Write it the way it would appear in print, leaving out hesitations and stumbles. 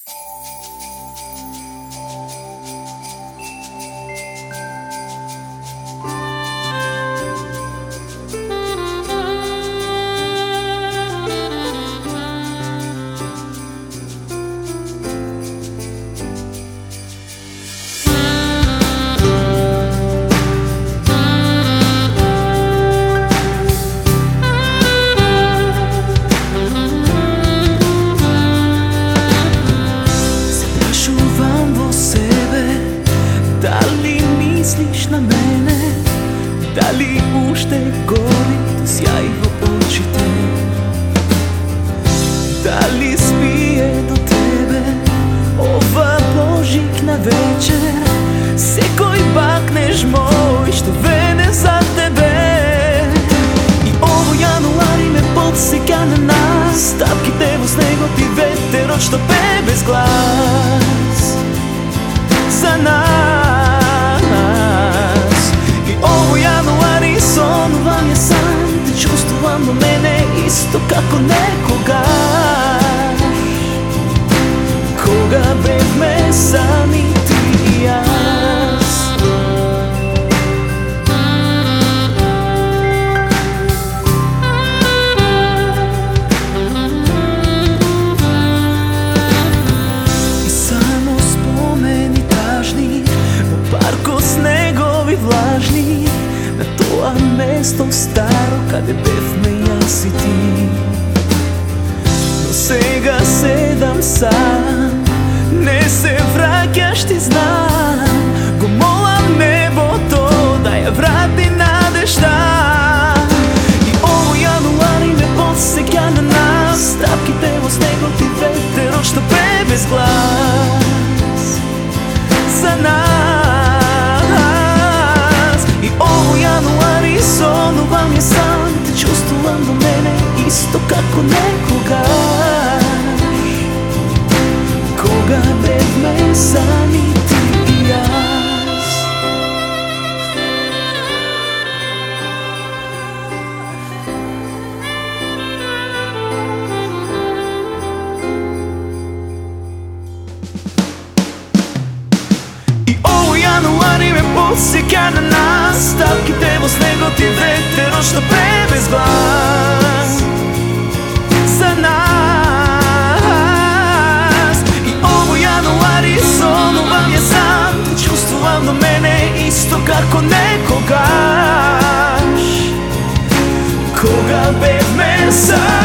Misliš na mene, da li ušte gori sjaj v očite, da li spije do tebe ova božikna večer, se koji baknež moj što vene za tebe. I ovo januari me podsjeća na nas, tapki tevo snego ti veter od što pe bez glas za nas. Ovo januari sonuvam je san, te čustuvam do mene isto kako nekoga, koga bez me sami ti i ja. I samo spomeni tažni, u parku snegovi vlažni, na toa mesto staro kada bev me ja si ti. No сега седам сам, не се vraćaš ti znam, go molam nebото da ja vrati nadešta. I ovo januari me podsjeća na nas, tapki tevo snegom ti veter od što pe bez glas za nas. I ovo januari sonuvam je san, te čustuvam do mene isto kako nekoga, koga bez me sami ti i ja. I ovo januari me podsjeća na nas, tapki tevo snego ti veter od što pe bez glas za nas. I ovo januari sonuvam je san, te čustuvam do mene isto kako nekoga, koga bez me sam.